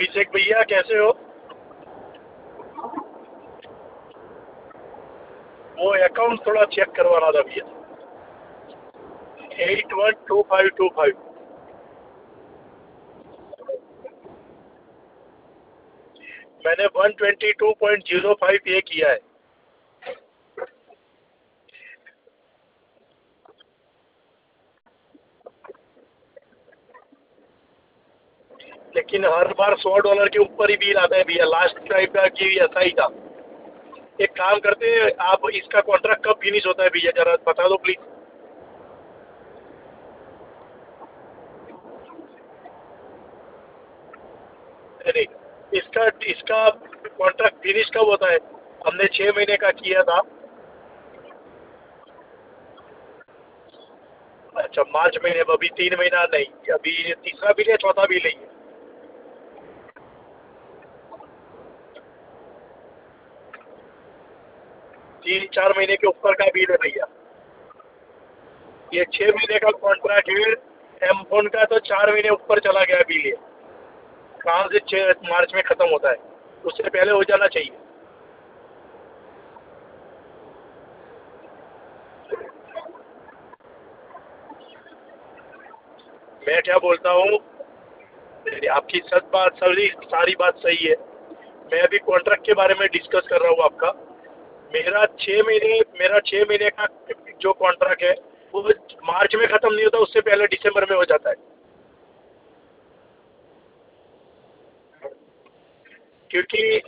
अभिषेक भैया कैसे हो? वो अकाउंट थोड़ा चेक करवाना था भैया। 812525। मैंने 122.05 पे किया है। लेकिन हर बार $100 के ऊपर ही बिल आता है भैया। लास्ट टाइम का कि ऐसा ही था। एक काम करते हैं, आप इसका कॉन्ट्रैक्ट कब फिनिश होता है भैया, जरा बता दो प्लीज। नहीं, इसका इसका कॉन्ट्रैक्ट फिनिश कब होता है? हमने 6 महीने का किया था। अच्छा, मार्च महीने में। अभी 3 महीना नहीं, अभी ये तीसरा बिल है, चौथा बिल है ये। 3-4 महीने के ऊपर का बिल है भैया। ये 6 महीने का कॉन्ट्रैक्ट है। एम फोन का तो 4 महीने ऊपर चला गया बिल ये। कहाँ से 6 मार्च में खत्म होता है? उससे पहले हो जाना चाहिए। मैं क्या बोलता हूँ, आपकी सच बात, सारी बात सही है। मैं अभी कॉन्ट्रैक्ट के बारे में डिस्कस कर रहा हूँ आपका। मेरा 6 महीने का जो कॉन्ट्रैक्ट है वो मार्च में खत्म नहीं होता, उससे पहले दिसंबर में हो जाता है। क्योंकि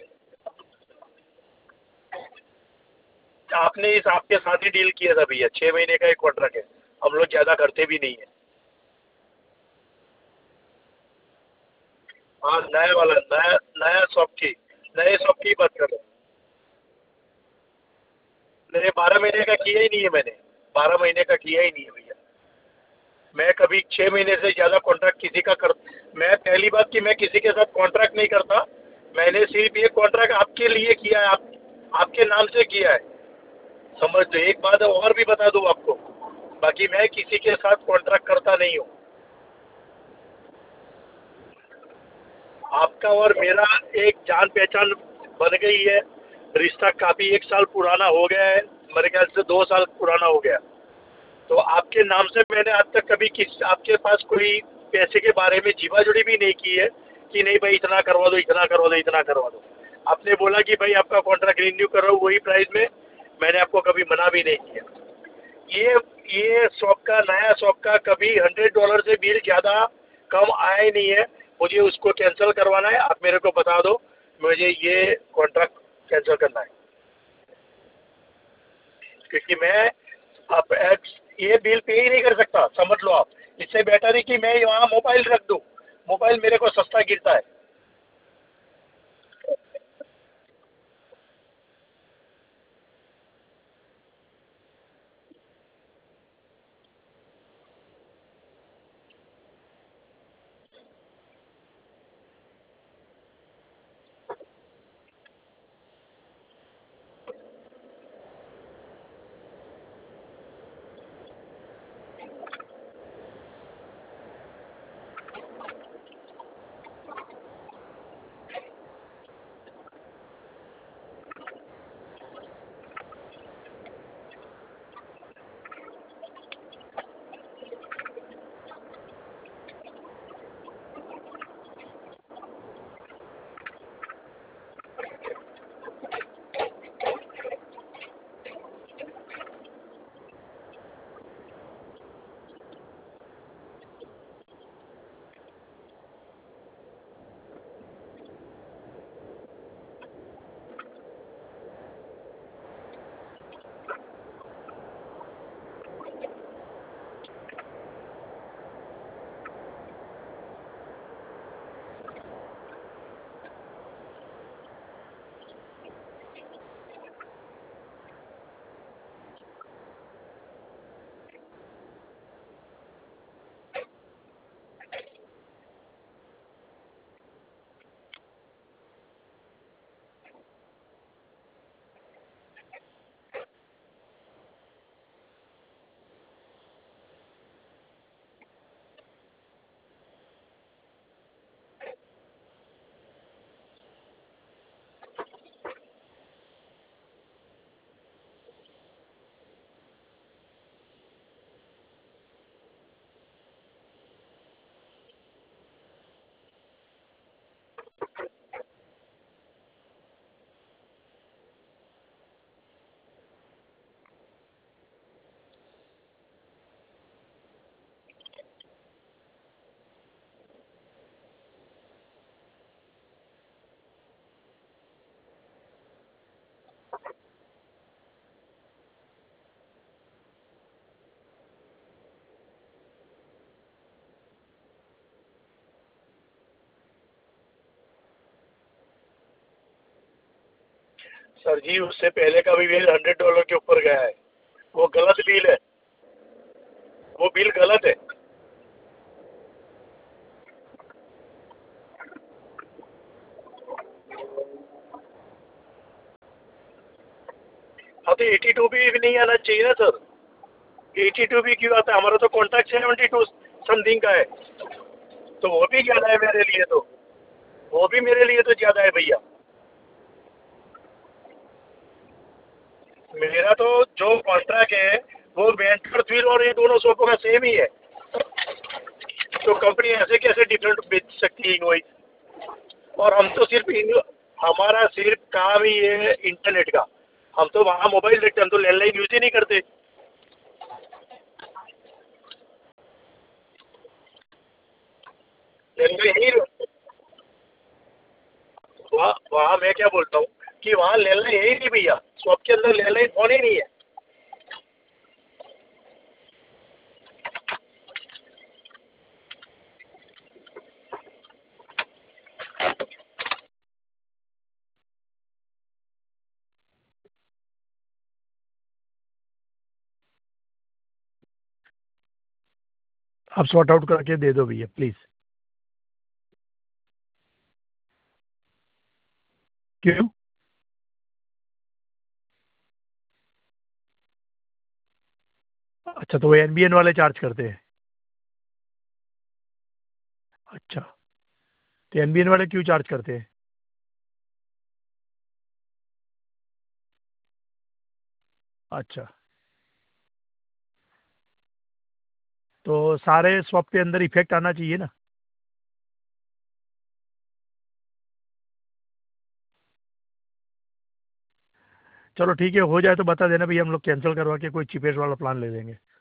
आपने इस आपके साथ ही डील किया था भैया। 6 महीने का एक कॉन्ट्रैक्ट है। हम लोग ज्यादा करते भी नहीं है। हाँ, नया वाला, नया नया शॉप की, नए शॉप की बात कर रहा हूँ। मैंने 12 महीने का किया ही नहीं है मैंने। 12 महीने का किया ही नहीं है भैया। मैं कभी 6 महीने से ज्यादा कॉन्ट्रैक्ट किसी का कर, मैं पहली बात कि मैं किसी के साथ कॉन्ट्रैक्ट नहीं करता। मैंने सिर्फ ये कॉन्ट्रैक्ट आपके लिए किया है, आपके नाम से किया है। समझ लो, एक बात और भी बता दूं आपको, बाकी मैं किसी के साथ कॉन्ट्रैक्ट करता नहीं हूँ। आपका और मेरा एक जान पहचान बन गई है। रिश्ता काफी 1 साल पुराना हो गया है। मेरे ख्याल से 2 साल पुराना हो गया। तो आपके नाम से मैंने आज तक कभी किस आपके पास कोई पैसे के बारे में जीवाजोड़ी भी नहीं की है कि नहीं भाई इतना करवा दो, इतना करवा दो, इतना करवा दो। आपने बोला कि भाई आपका कॉन्ट्रैक्ट रिन्यू कर रहा हूँ वही प्राइस में। मैंने आपको कभी मना भी नहीं किया। ये ये शॉप का, नया शॉप का कभी $100 से बिल ज़्यादा कम आया ही नहीं है। मुझे उसको कैंसिल करवाना है, आप मेरे को बता दो। मुझे ये कॉन्ट्रैक्ट कैंसिल करना है। क्योंकि मैं अब ये बिल पे ही नहीं कर सकता, समझ लो आप। इससे बेटर है कि मैं वहाँ मोबाइल रख दूँ। मोबाइल मेरे को सस्ता गिरता है। सर जी उससे पहले का भी बिल $100 के ऊपर गया है, वो गलत बिल है, वो बिल गलत है। हाँ तो 82 भी नहीं आना चाहिए ना सर, 82 भी क्यों आता है? हमारा तो कॉन्ट्रैक्ट 72 समथिंग का है, तो वो भी ज़्यादा है मेरे लिए, तो वो भी मेरे लिए तो ज़्यादा है भैया। मेरा तो जो कॉन्ट्रैक्ट है वो वेंचर थ्रिल और ये दोनों सोफों का सेम ही है, तो कंपनी ऐसे कैसे डिफरेंट बेच सकती है कोई? और हम तो सिर्फ हमारा सिर्फ काम ही है इंटरनेट का, हम तो वहाँ मोबाइल देखते हैं, हम तो लैंडलाइन यूज ही नहीं करते। लैंडलाइन ही वहाँ वहाँ मैं क्या बोलता हूँ कि वहाँ लैंडलाइन है ही नहीं भैया, शॉप के अंदर लैंडलाइन फोन ही नहीं है। आप सॉर्ट आउट करके दे दो भैया प्लीज़। क्यों? अच्छा, तो वो एनबीएन वाले चार्ज करते हैं? अच्छा, तो एनबीएन वाले क्यों चार्ज करते हैं? अच्छा, तो सारे स्वैप के अंदर इफेक्ट आना चाहिए ना। चलो ठीक है, हो जाए तो बता देना भैया, हम लोग कैंसिल करवा के कोई चीपेस्ट वाला प्लान ले लेंगे।